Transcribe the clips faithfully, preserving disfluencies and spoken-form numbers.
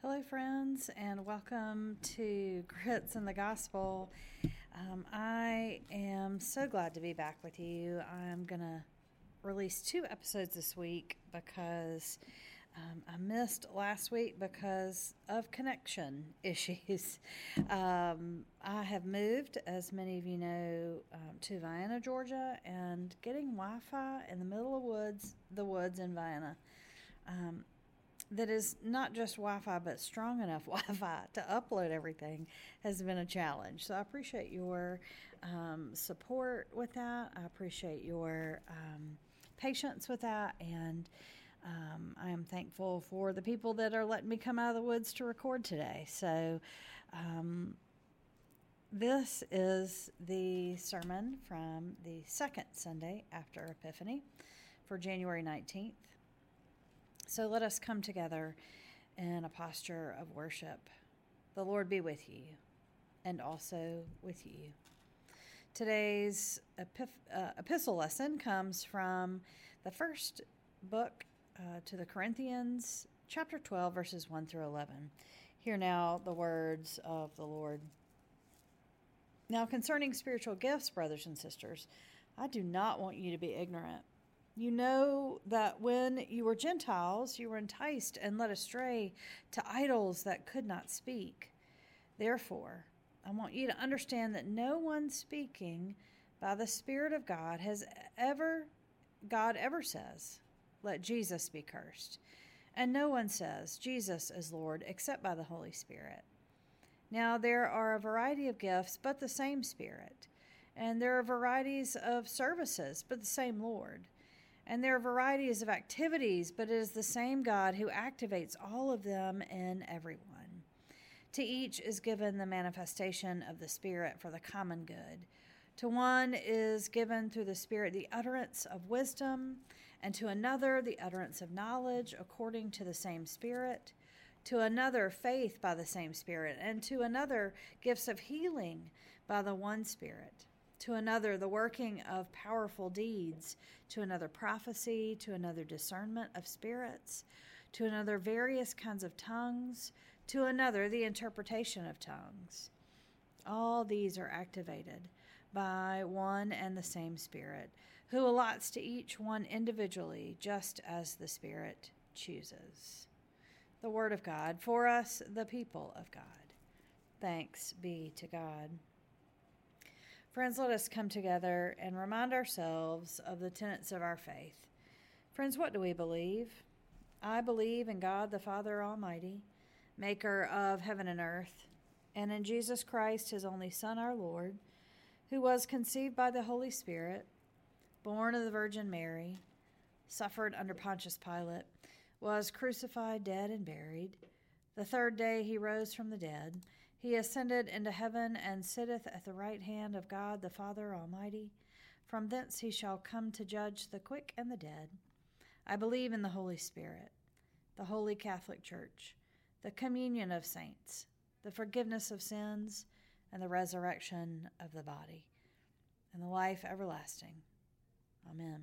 Hello, friends, and welcome to Grits in the Gospel. Um, I am so glad to be back with you. I'm going to release two episodes this week because um, I missed last week because of connection issues. um, I have moved, as many of you know, um, to Vienna, Georgia, and getting Wi-Fi in the middle of woods, the woods in Vienna. Um, that is not just Wi-Fi, but strong enough Wi-Fi to upload everything has been a challenge. So I appreciate your um, support with that. I appreciate your um, patience with that. And um, I am thankful for the people that are letting me come out of the woods to record today. So um, this is the sermon from the second Sunday after Epiphany for January nineteenth. So let us come together in a posture of worship. The Lord be with you, and also with you. Today's epif- uh, epistle lesson comes from the first book uh, to the Corinthians, chapter twelve, verses one through eleven. Hear now the words of the Lord. Now concerning spiritual gifts, brothers and sisters, I do not want you to be ignorant. You know that when you were Gentiles, you were enticed and led astray to idols that could not speak. Therefore, I want you to understand that no one speaking by the Spirit of God has ever, God ever says, let Jesus be cursed. And no one says, Jesus is Lord, except by the Holy Spirit. Now there are a variety of gifts, but the same Spirit. And there are varieties of services, but the same Lord. And there are varieties of activities, but it is the same God who activates all of them in everyone. To each is given the manifestation of the Spirit for the common good. To one is given through the Spirit the utterance of wisdom, and to another the utterance of knowledge according to the same Spirit. To another faith by the same Spirit, and to another gifts of healing by the one Spirit. To another, the working of powerful deeds, to another prophecy, to another discernment of spirits, to another various kinds of tongues, to another the interpretation of tongues. All these are activated by one and the same Spirit, who allots to each one individually, just as the Spirit chooses. The Word of God, for us, the people of God. Thanks be to God. Friends, let us come together and remind ourselves of the tenets of our faith. Friends, what do we believe? I believe in God the Father Almighty, maker of heaven and earth, and in Jesus Christ, his only Son, our Lord, who was conceived by the Holy Spirit, born of the Virgin Mary, suffered under Pontius Pilate, was crucified, dead, and buried. The third day he rose from the dead. He ascended into heaven and sitteth at the right hand of God the Father Almighty. From thence he shall come to judge the quick and the dead. I believe in the Holy Spirit, the Holy Catholic Church, the communion of saints, the forgiveness of sins, and the resurrection of the body, and the life everlasting. Amen.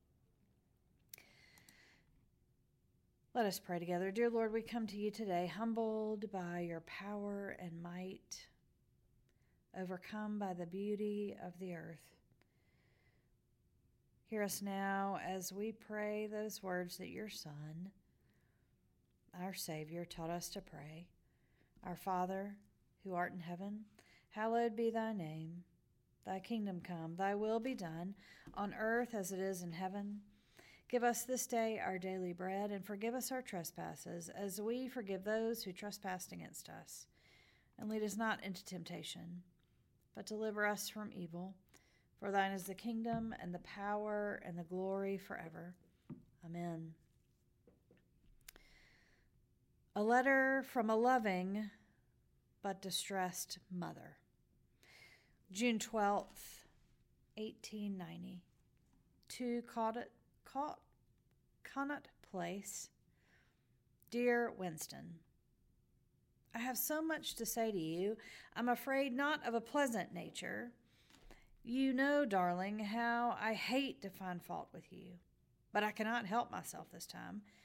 Let us pray together. Dear Lord, we come to you today humbled by your power and might, overcome by the beauty of the earth. Hear us now as we pray those words that your Son, our Savior, taught us to pray. Our Father, who art in heaven, hallowed be thy name. Thy kingdom come, thy will be done, on earth as it is in heaven. Give us this day our daily bread, and forgive us our trespasses, as we forgive those who trespass against us. And lead us not into temptation, but deliver us from evil. For thine is the kingdom, and the power, and the glory forever. Amen. A letter from a loving but distressed mother. June twelfth, eighteen ninety. To Connaught Caught, Connaught Place. Dear Winston, I have so much to say to you. I'm afraid not of a pleasant nature. You know, darling, how I hate to find fault with you, but I cannot help myself this time.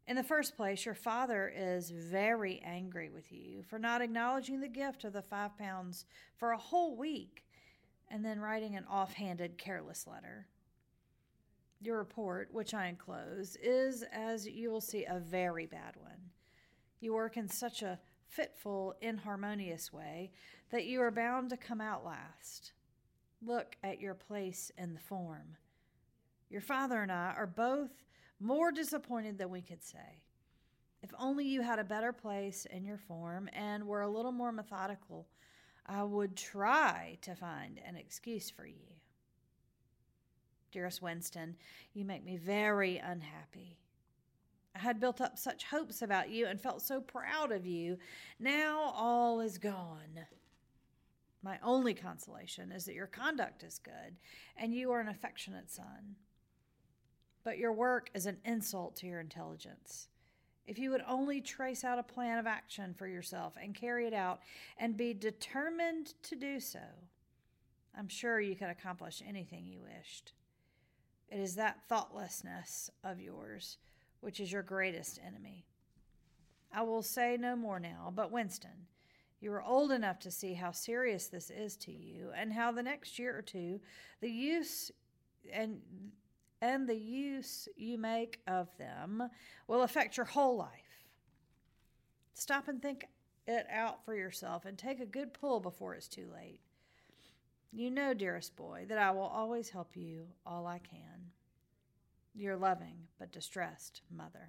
In the first place, your father is very angry with you for not acknowledging the gift of the five pounds for a whole week and then writing an offhanded, careless letter. Your report, which I enclose, is, as you will see, a very bad one. You work in such a fitful, inharmonious way that you are bound to come out last. Look at your place in the form. Your father and I are both more disappointed than we could say. If only you had a better place in your form and were a little more methodical, I would try to find an excuse for you. Dearest Winston, you make me very unhappy. I had built up such hopes about you and felt so proud of you. Now all is gone. My only consolation is that your conduct is good and you are an affectionate son. But your work is an insult to your intelligence. If you would only trace out a plan of action for yourself and carry it out and be determined to do so, I'm sure you could accomplish anything you wished. It is that thoughtlessness of yours which is your greatest enemy. I will say no more now, but Winston, you are old enough to see how serious this is to you and how the next year or two the use and and the use you make of them will affect your whole life. Stop and think it out for yourself and take a good pull before it's too late. You know, dearest boy, that I will always help you all I can. Your loving but distressed mother.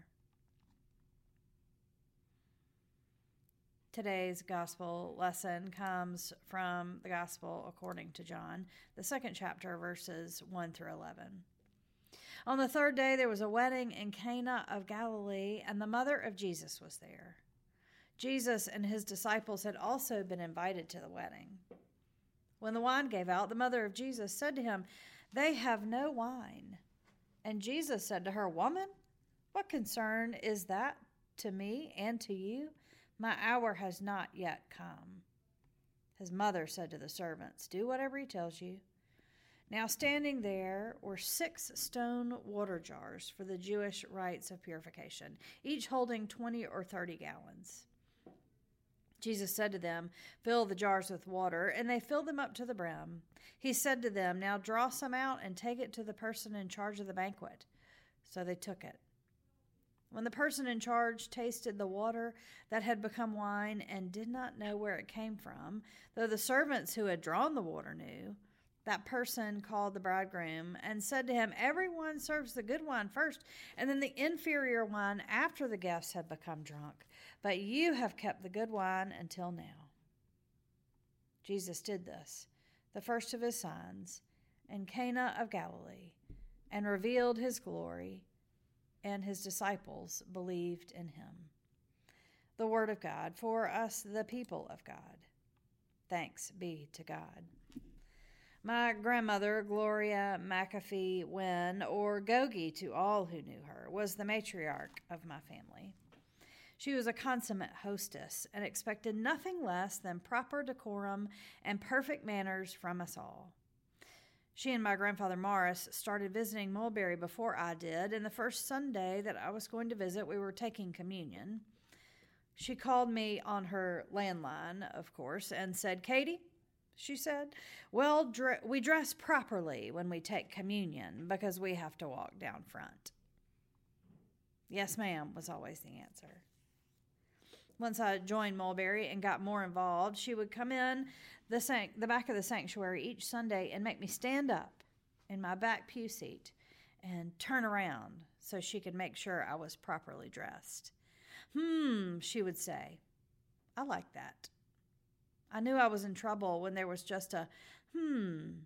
Today's gospel lesson comes from the Gospel according to John, the second chapter, verses one through eleven. On the third day, there was a wedding in Cana of Galilee, and the mother of Jesus was there. Jesus and his disciples had also been invited to the wedding. When the wine gave out, the mother of Jesus said to him, "They have no wine." And Jesus said to her, "Woman, what concern is that to me and to you? My hour has not yet come." His mother said to the servants, "Do whatever he tells you." Now standing there were six stone water jars for the Jewish rites of purification, each holding twenty or thirty gallons. Jesus said to them, "Fill the jars with water," and they filled them up to the brim. He said to them, "Now draw some out and take it to the person in charge of the banquet." So they took it. When the person in charge tasted the water that had become wine and did not know where it came from, though the servants who had drawn the water knew, that person called the bridegroom and said to him, "Everyone serves the good wine first, and then the inferior wine after the guests have become drunk. But you have kept the good wine until now." Jesus did this, the first of his signs, in Cana of Galilee, and revealed his glory, and his disciples believed in him. The word of God for us, the people of God. Thanks be to God. My grandmother, Gloria McAfee Wynn, or Gogi to all who knew her, was the matriarch of my family. She was a consummate hostess and expected nothing less than proper decorum and perfect manners from us all. She and my grandfather Morris started visiting Mulberry before I did, and the first Sunday that I was going to visit, we were taking communion. She called me on her landline, of course, and said, "Katie," she said, well, dre- we dress properly when we take communion because we have to walk down front." "Yes, ma'am," was always the answer. Once I joined Mulberry and got more involved, she would come in the, san- the back of the sanctuary each Sunday and make me stand up in my back pew seat and turn around so she could make sure I was properly dressed. "Hmm," she would say. "I like that." I knew I was in trouble when there was just a hmm.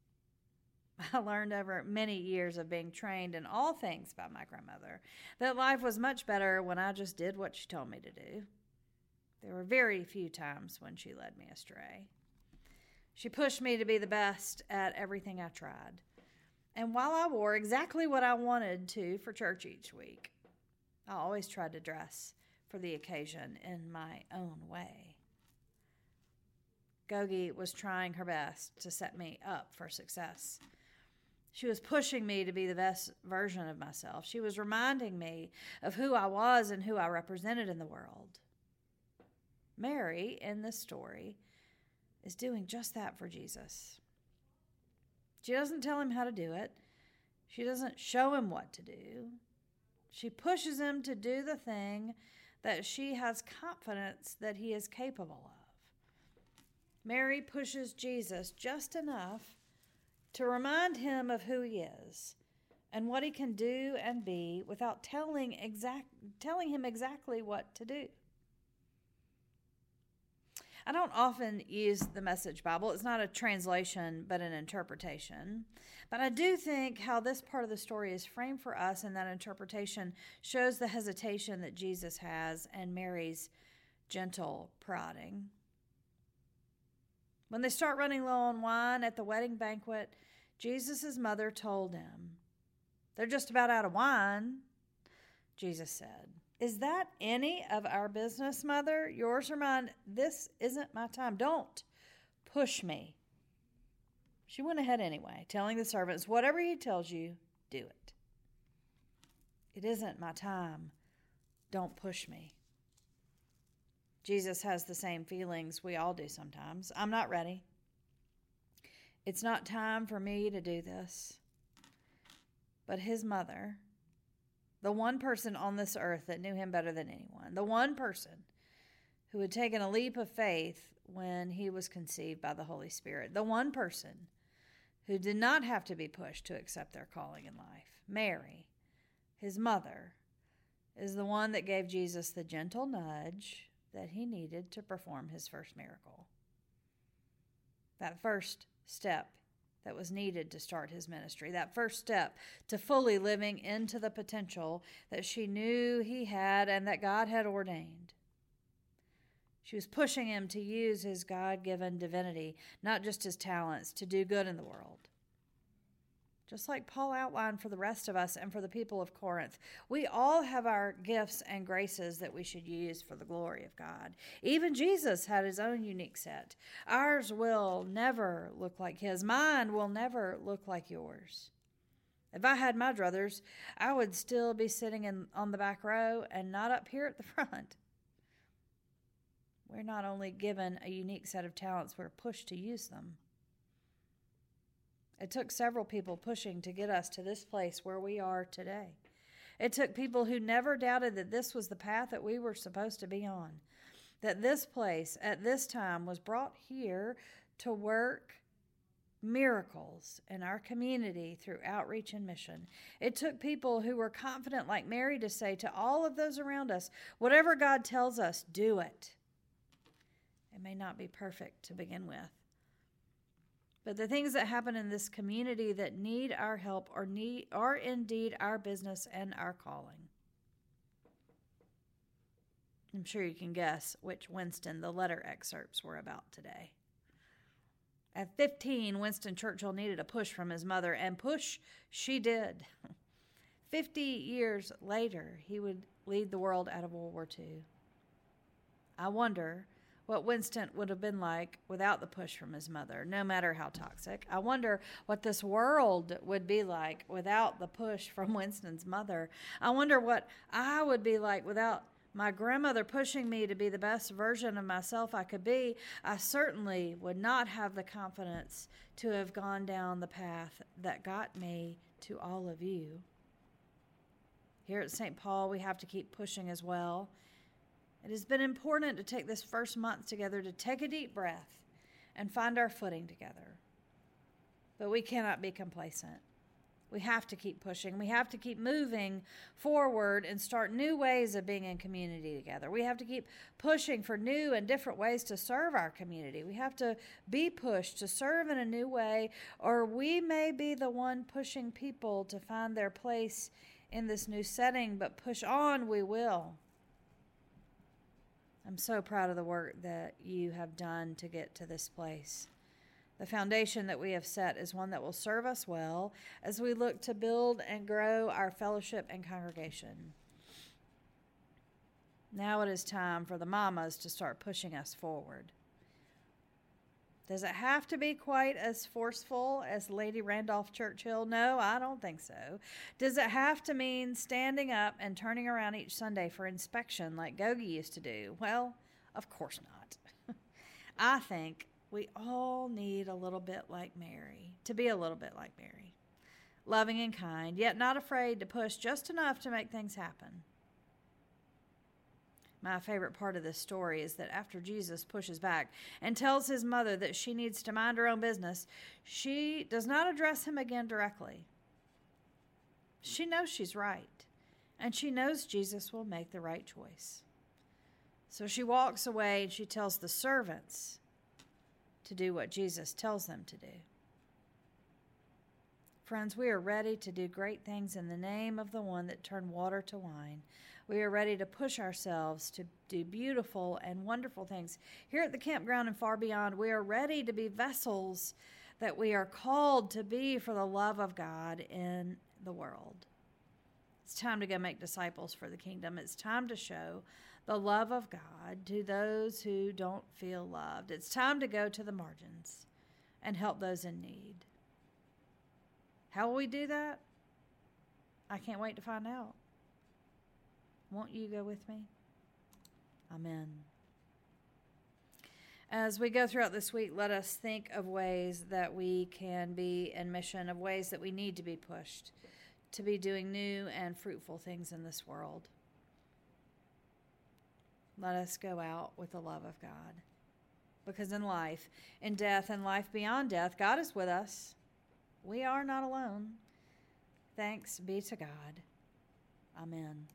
I learned over many years of being trained in all things by my grandmother that life was much better when I just did what she told me to do. There were very few times when she led me astray. She pushed me to be the best at everything I tried. And while I wore exactly what I wanted to for church each week, I always tried to dress for the occasion in my own way. Gogi was trying her best to set me up for success. She was pushing me to be the best version of myself. She was reminding me of who I was and who I represented in the world. Mary, in this story, is doing just that for Jesus. She doesn't tell him how to do it. She doesn't show him what to do. She pushes him to do the thing that she has confidence that he is capable of. Mary pushes Jesus just enough to remind him of who he is and what he can do and be without telling exact, telling him exactly what to do. I don't often use the Message Bible. It's not a translation, but an interpretation. But I do think how this part of the story is framed for us in that interpretation shows the hesitation that Jesus has and Mary's gentle prodding. When they start running low on wine at the wedding banquet, Jesus' mother told him, "They're just about out of wine." Jesus said, "Is that any of our business, Mother? Yours or mine? This isn't my time. Don't push me." She went ahead anyway, telling the servants, "Whatever he tells you, do it." It isn't my time. Don't push me. Jesus has the same feelings we all do sometimes. I'm not ready. It's not time for me to do this. But his mother, the one person on this earth that knew him better than anyone, the one person who had taken a leap of faith when he was conceived by the Holy Spirit, the one person who did not have to be pushed to accept their calling in life, Mary, his mother, is the one that gave Jesus the gentle nudge that he needed to perform his first miracle. That first step that was needed to start his ministry, that first step to fully living into the potential that she knew he had and that God had ordained. She was pushing him to use his God-given divinity, not just his talents, to do good in the world. Just like Paul outlined for the rest of us and for the people of Corinth, we all have our gifts and graces that we should use for the glory of God. Even Jesus had his own unique set. Ours will never look like his. Mine will never look like yours. If I had my druthers, I would still be sitting in, on the back row and not up here at the front. We're not only given a unique set of talents, we're pushed to use them. It took several people pushing to get us to this place where we are today. It took people who never doubted that this was the path that we were supposed to be on, that this place at this time was brought here to work miracles in our community through outreach and mission. It took people who were confident like Mary to say to all of those around us, whatever God tells us, do it. It may not be perfect to begin with. But the things that happen in this community that need our help are, need, are indeed our business and our calling. I'm sure you can guess which Winston the letter excerpts were about today. At fifteen, Winston Churchill needed a push from his mother, and push she did. Fifty years later, he would lead the world out of World War Two. I wonder what Winston would have been like without the push from his mother, no matter how toxic. I wonder what this world would be like without the push from Winston's mother. I wonder what I would be like without my grandmother pushing me to be the best version of myself I could be. I certainly would not have the confidence to have gone down the path that got me to all of you. Here at Saint Paul, we have to keep pushing as well. It has been important to take this first month together to take a deep breath and find our footing together. But we cannot be complacent. We have to keep pushing. We have to keep moving forward and start new ways of being in community together. We have to keep pushing for new and different ways to serve our community. We have to be pushed to serve in a new way, or we may be the one pushing people to find their place in this new setting, but push on we will. I'm so proud of the work that you have done to get to this place. The foundation that we have set is one that will serve us well as we look to build and grow our fellowship and congregation. Now it is time for the mamas to start pushing us forward. Does it have to be quite as forceful as Lady Randolph Churchill? No, I don't think so. Does it have to mean standing up and turning around each Sunday for inspection like Gogi used to do? Well, of course not. I think we all need a little bit like Mary, to be a little bit like Mary. Loving and kind, yet not afraid to push just enough to make things happen. My favorite part of this story is that after Jesus pushes back and tells his mother that she needs to mind her own business, she does not address him again directly. She knows she's right, and she knows Jesus will make the right choice. So she walks away and she tells the servants to do what Jesus tells them to do. Friends, we are ready to do great things in the name of the one that turned water to wine. We are ready to push ourselves to do beautiful and wonderful things. Here at the campground and far beyond, we are ready to be vessels that we are called to be for the love of God in the world. It's time to go make disciples for the kingdom. It's time to show the love of God to those who don't feel loved. It's time to go to the margins and help those in need. How will we do that? I can't wait to find out. Won't you go with me? Amen. As we go throughout this week, let us think of ways that we can be in mission, of ways that we need to be pushed to be doing new and fruitful things in this world. Let us go out with the love of God. Because in life, in death, and life beyond death, God is with us. We are not alone. Thanks be to God. Amen.